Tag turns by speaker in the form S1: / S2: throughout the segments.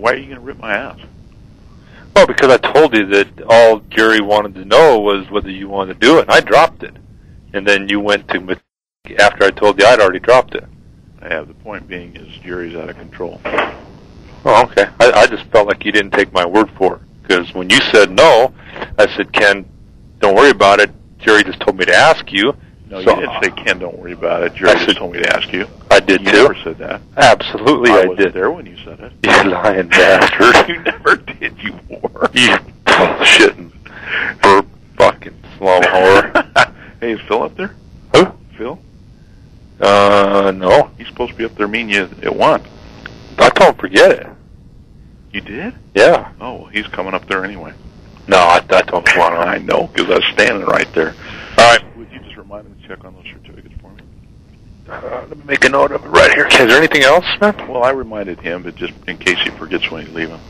S1: Why are you going to rip my ass?
S2: Well, because I told you that all Jerry wanted to know was whether you wanted to do it, and I dropped it. And then you went to, after I told you I'd already dropped it.
S1: I have. The point being is Jerry's out of control.
S2: Oh, okay. I just felt like you didn't take my word for it. Because when you said no, I said, Ken, don't worry about it. Jerry just told me to ask you.
S1: No, you didn't say, Ken, don't worry about it. Jerry just told me to ask you.
S2: I did,
S1: you
S2: too.
S1: You never said that.
S2: Absolutely, I
S1: wasn't
S2: did.
S1: there when you said it.
S2: You lying bastard.
S1: You never did, you whore.
S2: You bullshitting burp fucking slum whore.
S1: Hey, is Phil up there?
S2: Who?
S1: Phil?
S2: No.
S1: He's supposed to be up there meeting you at 1.
S2: I told him forget it.
S1: You did?
S2: Yeah.
S1: Oh, well, he's coming up there anyway.
S2: No, I told him come on.
S1: I know, because I was standing right there.
S2: All right.
S1: Would you just remind him to check on those certificates for me?
S2: Let me make a note of it right here. Is there anything else, man?
S1: Well, I reminded him, but just in case he forgets when he's leaving.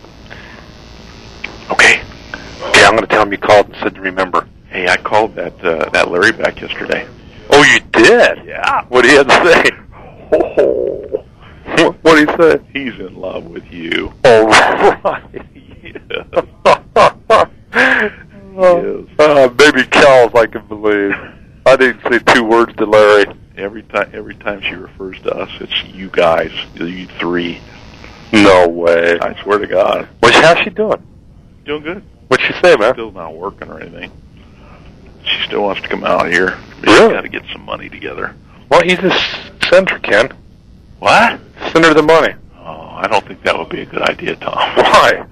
S1: Okay.
S2: Okay, I'm going to tell him you called and said to remember.
S1: Hey, I called that Larry back yesterday.
S2: Oh, you did?
S1: Yeah.
S2: What did he have to say? Oh. What did he say?
S1: He's in love with you.
S2: Oh, right.
S1: Yes.
S2: Baby cows, I can believe. I didn't say 2 words to Larry.
S1: Every time she refers to us, it's you guys, you 3.
S2: No way.
S1: I swear to God.
S2: How's she doing?
S1: Doing good.
S2: What'd she say, man?
S1: Still not working or anything. She still wants to come out here.
S2: Really?
S1: She's got to get some money together.
S2: Why don't you just send her, Ken?
S1: What?
S2: Send her the money.
S1: Oh, I don't think that would be a good idea, Tom.
S2: Why?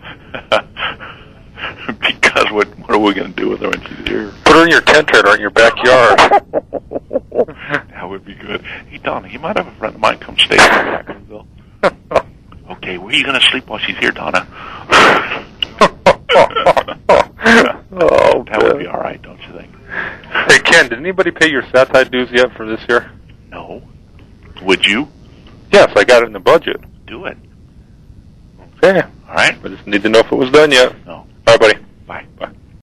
S1: Because what are we going to do with her when she's here?
S2: Put her in your tent trailer in your backyard.
S1: That would be good. Hey, Donna, you might have a friend of mine come stay in Jacksonville. Okay, where are you going to sleep while she's here, Donna?
S2: Oh,
S1: that would be all right, don't you think?
S2: Hey, Ken, did anybody pay your satellite dues yet for this year?
S1: No. Would you?
S2: Yes, I got it in the budget.
S1: Do it.
S2: Okay.
S1: All right.
S2: I just need to know if it was done yet.
S1: No.
S2: All right, buddy.
S1: Bye.
S2: Bye.